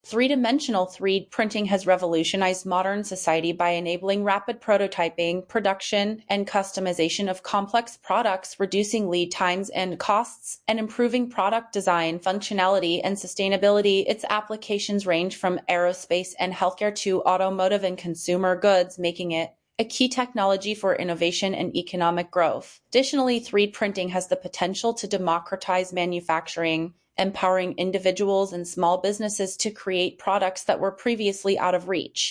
Three-dimensional 3D printing has revolutionized modern society by enabling rapid prototyping, production, and customization of complex products, reducing lead times and costs, and improving product design, functionality, and sustainability. Its applications range from aerospace and healthcare to automotive and consumer goods, making it a key technology for innovation and economic growth. Additionally, 3D printing has the potential to democratize manufacturing, empowering individuals and small businesses to create products that were previously out of reach.